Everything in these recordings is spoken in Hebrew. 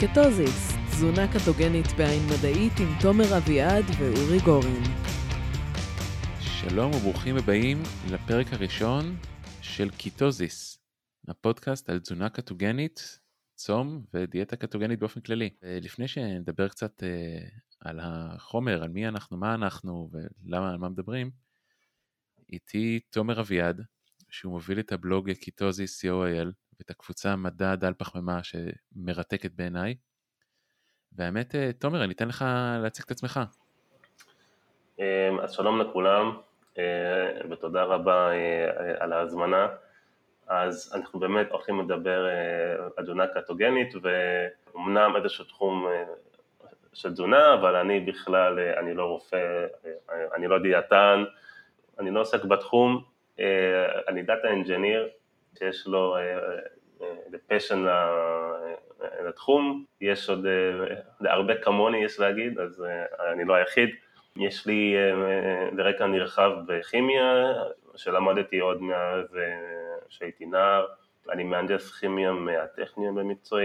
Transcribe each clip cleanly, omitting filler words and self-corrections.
קטוזיס, תזונה קטוגנית בעין מדעית עם תומר אביעד ואורי גורן. שלום וברוכים הבאים לפרק הראשון של קיטוזיס, הפודקאסט על תזונה קטוגנית, צום ודיאטה קטוגנית באופן כללי. לפני שנדבר קצת על החומר, על מי אנחנו, מה אנחנו ולמה, על מה מדברים, איתי תומר אביעד, שהוא מוביל את הבלוג קיטוזיס co.il ואת הקבוצה מדע דל פחמימה שמרתקת בעיניי. והאמת, תומר, אני אתן לך להציג את עצמך. אז שלום לכולם, ותודה רבה על ההזמנה. אז אנחנו באמת הולכים לדבר על תזונה קטוגנית, ואומנם איזשהו תחום של תזונה, אבל אני בכלל, אני לא רופא, אני לא דיאטן, אני לא עוסק בתחום, אני דאטה אנג'יניר, שיש לו passion לתחום, יש עוד הרבה כמוני יש להגיד, אז אני לא היחיד. יש לי לרקע נרחב בכימיה, שלמדתי עוד מאז שהייתי נער, אני מהנדס כימיה מהטכניון במקצועי,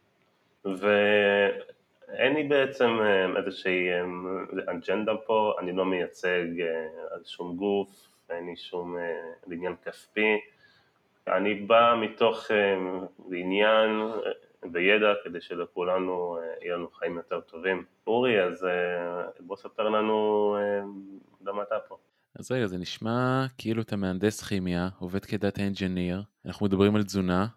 ואין לי בעצם איזושהי אג'נדה פה, אני לא מייצג על שום גוף, אין לי שום עניין כספי, אני בא מתוך עניין וידע כדי שלכולנו יהיו לנו חיים יותר טובים. אורי, אז בוא ספר לנו למה אתה פה. אז רגע, זה נשמע כאילו אתה מהנדס כימיה, עובד כדאטה אנג'יניר, אנחנו מדברים על תזונה,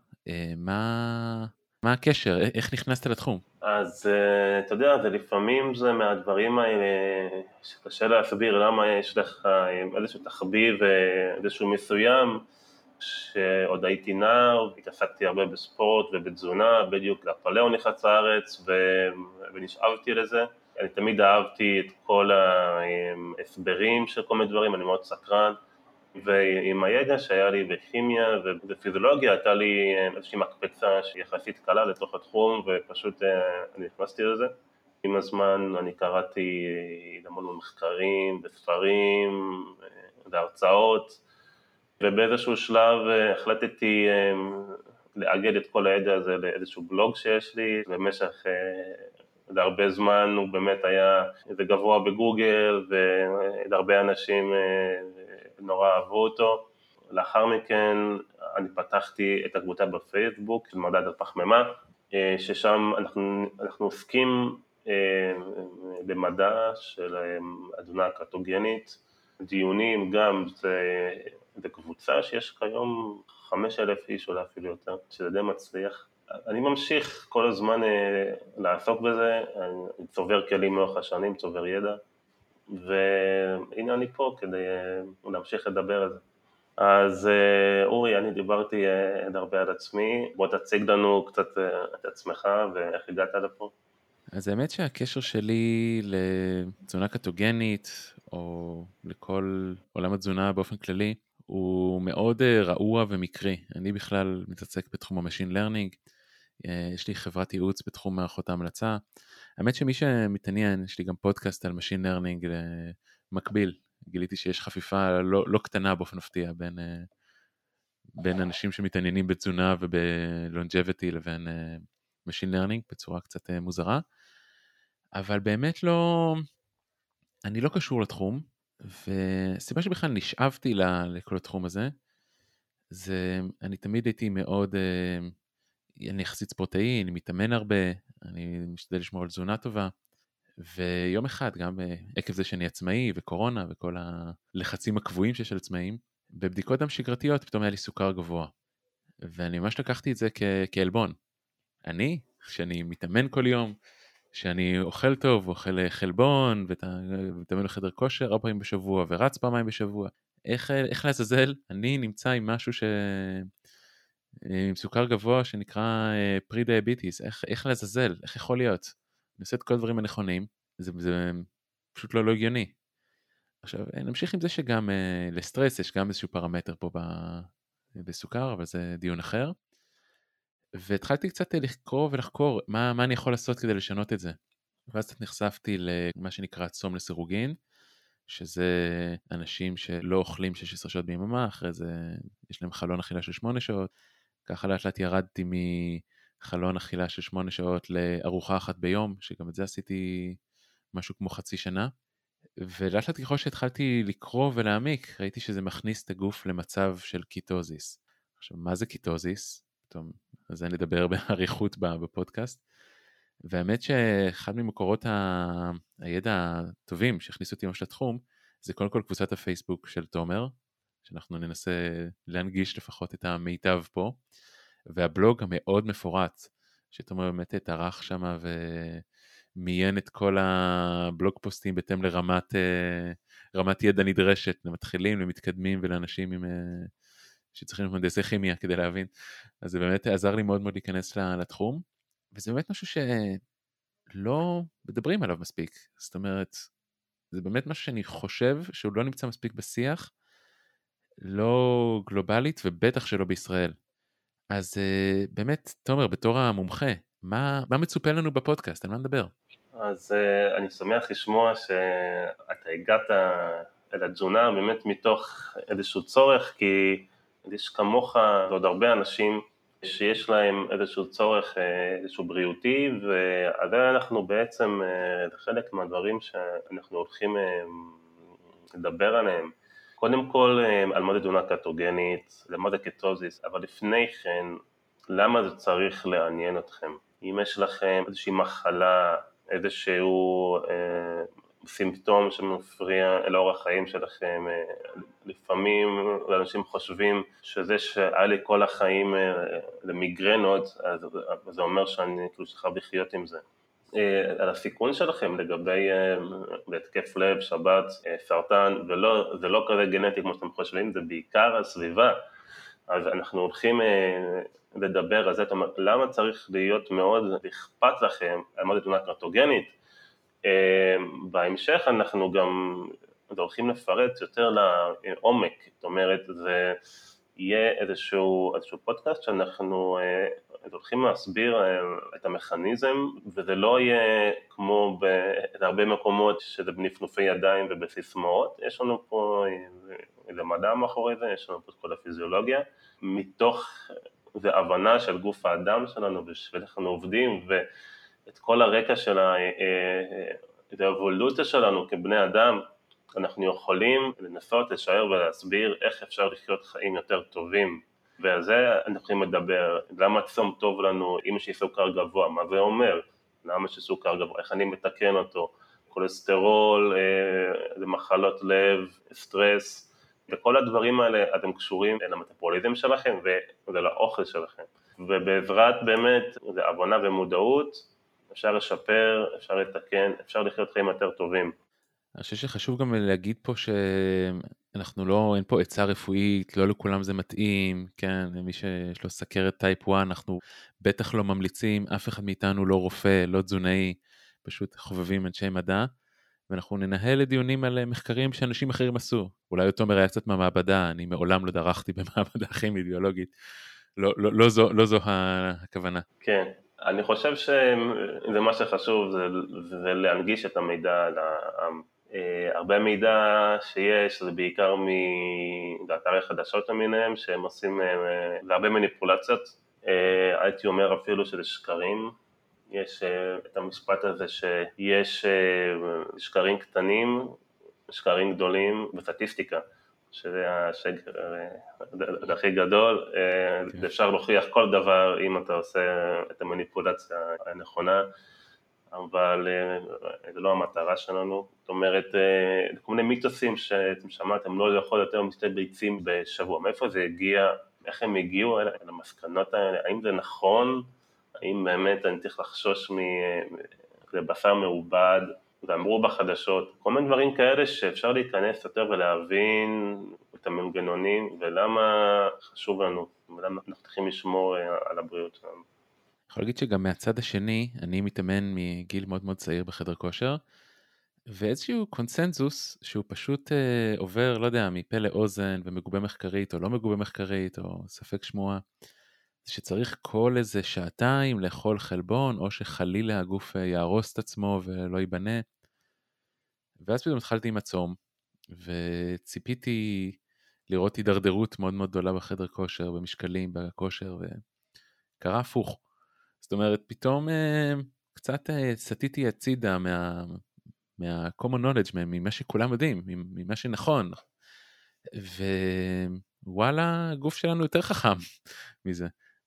מה הקשר? איך נכנסת לתחום? אז אתה יודע, זה לפעמים זה מהדברים האלה שקשה להסביר למה יש לך איזשהו תחביב איזשהו מסוים, שעוד הייתי נער, התעסקתי הרבה בספורט ובתזונה, בדיוק הפלאו נכנס לארץ ונשאבתי לזה. אני תמיד אהבתי את כל ההסברים של כל מיני דברים, אני מאוד סקרן, ועם הידע שהיה לי בכימיה ובפיזיולוגיה, הייתה לי איזושהי מקפצה שיחסית קלה לתוך התחום, ופשוט אני נכנסתי לזה. עם הזמן אני קראתי המון מחקרים וספרים והרצאות, ובאיזשהו שלב החלטתי לאגד את כל הידע הזה לאיזשהו בלוג שיש לי, במשך הרבה זמן הוא באמת היה איזה גבוה בגוגל, והרבה אנשים נורא אהבו אותו. לאחר מכן אני פתחתי את הקבוצה בפייסבוק של מדע דל פחמימה, ששם אנחנו עוסקים במדע של התזונה הקטוגנית, דיונים גם, זה קבוצה שיש כיום 5,000 איש או אפילו יותר, שזה די מצליח. אני ממשיך כל הזמן לעסוק בזה, אני צובר כלים לאורך השנים, צובר ידע, והנה אני פה כדי להמשיך לדבר על זה. אז אורי, אני דיברתי הרבה על עצמי, בוא תציג לנו קצת את עצמך ואיך הגעת לפה. אז האמת שהקשר שלי לתזונה קטוגנית, או לכל עולם התזונה באופן כללי, הוא מאוד רעוע ומקרי. אני בכלל מתעסק בתחום המשין לרנינג, יש לי חברת ייעוץ בתחום מערכות ההמלצה. האמת שמי שמתעניין, יש לי גם פודקאסט על משין לרנינג מקביל. גיליתי שיש חפיפה לא קטנה באופן מפתיע בין אנשים שמתעניינים בתזונה ובלונג'ביטי לבין משין לרנינג בצורה קצת מוזרה. אבל באמת אני לא קשור לתחום, וסיבה שבכלל נשאבתי לכל התחום הזה, אני תמיד הייתי מאוד, אני יחסית ספורטאי, אני מתאמן הרבה, אני משתדל לשמור על תזונה טובה, ויום אחד גם עקב זה שאני עצמאי וקורונה וכל הלחצים הקבועים שיש על עצמאים, בבדיקות דם שגרתיות פתאום היה לי סוכר גבוה, ואני ממש לקחתי את זה כעלבון. שאני מתאמן כל יום, שאני אוכל טוב, אוכל חלבון, ומתאמן בחדר כושר 4 פעמים בשבוע, ורץ 2 פעמים בשבוע. איך לעזאזל? אני נמצא עם משהו עם סוכר גבוה שנקרא פרי-דיאביטיס. איך לעזאזל? איך יכול להיות? אני עושה את כל הדברים הנכונים, זה פשוט לא הגיוני. עכשיו, נמשיך עם זה שגם לסטרס יש גם איזשהו פרמטר פה בסוכר, אבל זה דיון אחר. והתחלתי קצת לקרוא ולחקור מה אני יכול לעשות כדי לשנות את זה. ואז קצת נחשפתי למה שנקרא צום לסירוגין, שזה אנשים שלא אוכלים 16 שעות ביממה, אחרי זה יש להם חלון אכילה של 8 שעות, ככה לאט לאט ירדתי חלון אכילה של 8 שעות לארוחה אחת ביום, שגם את זה עשיתי משהו כמו חצי שנה, ולאט לאט ככל שהתחלתי לקרוא ולהעמיק, ראיתי שזה מכניס את הגוף למצב של קיטוזיס. עכשיו, מה זה קיטוזיס? פתאום, על זה נדבר באריכות בפודקאסט. והאמת שאחד ממקורות הידע הטובים שהכניסו אותי ממש לתחום, זה קודם כל קבוצת הפייסבוק של תומר, שאנחנו ננסה להנגיש לפחות את המיטב פה, והבלוג המאוד מפורט, שתומר באמת התארח שם ומיין את כל הבלוג פוסטים בהתאם לרמת ידע נדרשת, למתחילים, למתקדמים ולאנשים שצריכים מהנדסי כימיה כדי להבין. אז זה באמת עזר לי מאוד מאוד להיכנס לתחום, וזה באמת משהו שלא מדברים עליו מספיק. זאת אומרת, זה באמת משהו שאני חושב שהוא לא נמצא מספיק בשיח, לא גלובלית ובטח שלא בישראל. אז באמת, תומר, בתור המומחה, מה מצופה לנו בפודקאסט? על מה נדבר? אז אני שמח לשמוע שאתה הגעת אל התזונה באמת מתוך איזשהו צורך, כי יש כמוך ועוד הרבה אנשים שיש להם איזשהו צורך, איזשהו בריאותי, ועדיין אנחנו בעצם, חלק מהדברים שאנחנו הולכים לדבר עליהם, קודם כל על מה זה תזונה קטוגנית, למה זה קטוזיס, אבל לפני כן, למה זה צריך לעניין אתכם? אם יש לכם איזושהי מחלה, איזשהו סימפטום שמפריע לאורח החיים שלכם, לפעמים אנשים חושבים שזה שהיה לי כל החיים למיגרנות, אז זה אומר שאני כאילו שחייב לחיות עם זה. על הסיכון שלכם לגבי התקף לב, שבץ, סרטן, זה לא כזה גנטי כמו שאתם חושבים, זה בעיקר הסביבה. אז אנחנו הולכים לדבר על זה, למה צריך להיות מאוד אכפת לכם על מה זה תזונה קטוגנית. בהמשך אנחנו גם הולכים לפרט יותר לעומק, זאת אומרת זה יהיה איזשהו פודקאסט שאנחנו הולכים להסביר את המכניזם, וזה לא יהיה כמו בהרבה מקומות שזה בנפנופי ידיים ובסיסמאות, יש לנו פה איזה מדע מאחורי זה, יש לנו פה כל הפיזיולוגיה, מתוך זה הבנה של גוף האדם שלנו ואנחנו עובדים, ואת כל הרקע של האבולוציה שלנו כבני אדם, אנחנו יכולים לנסות לשער ולהסביר איך אפשר לחיות חיים יותר טובים, ועל זה אנחנו יכולים לדבר, למה צום טוב לנו, אם יש סוכר גבוה, מה זה אומר, למה יש סוכר גבוה, איך אני מתקן אותו, כולסטרול, מחלות לב, סטרס, וכל הדברים האלה אתם קשורים למטאבוליזם שלכם ולאוכל שלכם, ובעזרת באמת זה הבנה ומודעות, אפשר לשפר, אפשר לתקן, אפשר לחיות חיים יותר טובים. אני חושב שחשוב גם להגיד פה שאנחנו לא, אין פה עצה רפואית, לא לכולם זה מתאים, כן, מי שיש לו סכרת טייפ 1, אנחנו בטח לא ממליצים, אף אחד מאיתנו לא רופא, לא תזונאי, פשוט חובבים אנשי מדע, ואנחנו ננהל דיונים על מחקרים שאנשים אחרים עשו. אולי אותו מראה קצת מהמעבדה, אני מעולם לא דרכתי במעבדה כימית ביולוגית, לא זו הכוונה. כן, אני חושב שזה מה שחשוב, זה להנגיש את המידע על העם. הרבה מידע שיש, זה בעיקר מאתרי חדשות למיניהם, שהם עושים להרבה מניפולציות, הייתי אומר אפילו שזה שקרים, יש את המשפט הזה שיש שקרים קטנים, שקרים גדולים וסטטיסטיקה, שזה השקר הכי גדול, אפשר להוכיח כל דבר אם אתה עושה את המניפולציה הנכונה, אבל זה לא המטרה שלנו. זאת אומרת, כל מיני מיתוסים שאתם שמעתם, לא לאכול יותר משתי ביצים בשבוע, מאיפה זה הגיע, איך הם הגיעו למסקנות האלה, האם זה נכון, האם באמת אני צריך לחשוש לבשר מעובד, ואמרו בחדשות, כל מיני דברים כאלה שאפשר להיכנס יותר ולהבין את המנגנונים ולמה חשוב לנו, ולמה אנחנו צריכים לשמור על הבריאות שלנו. אני יכול להגיד שגם מהצד השני, אני מתאמן מגיל מאוד מאוד צעיר בחדר כושר, ואיזשהו קונסנזוס שהוא פשוט עובר, לא יודע, מפה לאוזן ומגובה מחקרית או לא מגובה מחקרית או ספק שמועה, שצריך כל איזה שעתיים לאכול חלבון, או שחלילה הגוף יהרוס את עצמו ולא ייבנה. ואז פתאום התחלתי עם הצום, וציפיתי לראות הידרדרות מאוד מאוד גדולה בחדר כושר, במשקלים, בכושר, וקרה הפוך. זאת אומרת, פתאום קצת סטיתי הצידה מה-common knowledge, ממה שכולם יודעים, ממה שנכון. ווואלה, הגוף שלנו יותר חכם מזה.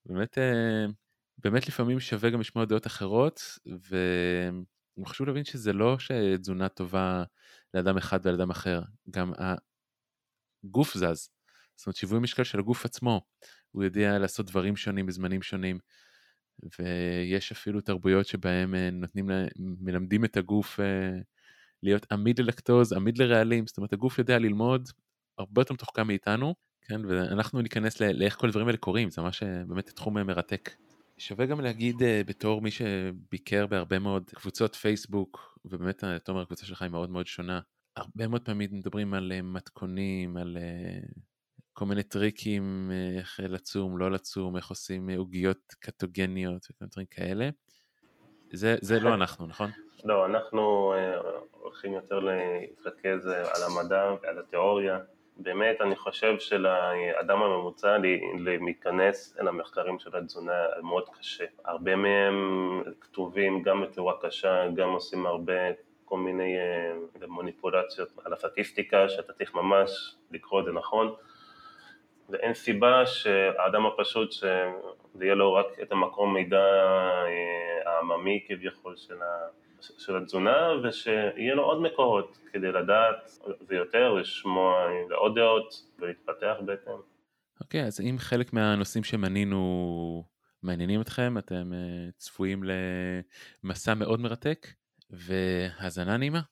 באמת לפעמים שווה גם לשמוע דעות אחרות, וחשוב להבין שזה לא שתזונה טובה לאדם אחד ולאדם אחר, גם הגוף זז. זאת אומרת, שיווי משקל של הגוף עצמו, הוא יודע לעשות דברים שונים בזמנים שונים, ויש אפילו תרבויות שבהם מלמדים את הגוף להיות עמיד ללקטוז, עמיד לרעלים, זאת אומרת, הגוף יודע ללמוד הרבה יותר מתוחכם מאיתנו, כן? ואנחנו ניכנס לאיך כל הדברים האלה קורים, זה ממש באמת תחום מרתק. שווה גם להגיד בתור מי שביקר בהרבה מאוד קבוצות פייסבוק, ובאמת תומר, הקבוצה שלך היא מאוד מאוד שונה, הרבה מאוד פעמים מדברים על מתכונים, על כל מיני טריקים, איך לצום, לא לצום, איך עושים עוגיות קטוגניות וכל דברים כאלה. זה לא אנחנו, נכון? לא, אנחנו הולכים יותר להתרכז על המדע ועל התיאוריה. באמת אני חושב שלאדם הממוצע להיכנס אל המחקרים של התזונה מאוד קשה. הרבה מהם כתובים גם בתיאוריה קשה, גם עושים הרבה כל מיני מניפולציות על הסטטיסטיקה, שאתה צריך ממש לקרוא את זה נכון. ואין סיבה שהאדם הפשוט שזה יהיה לו רק את המקום מידע העממי כביכול של התזונה, ושיהיה לו עוד מקורות כדי לדעת ויותר, לשמוע לעוד דעות ולהתפתח בהתאם. אוקיי, אז אם חלק מהנושאים שמנינו מעניינים אתכם, אתם צפויים למסע מאוד מרתק, והאזנה נעימה.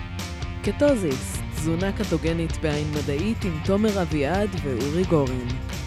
קטוזיס, תזונה קטוגנית בעין מדעית עם תומר אביעד ואורי גורן.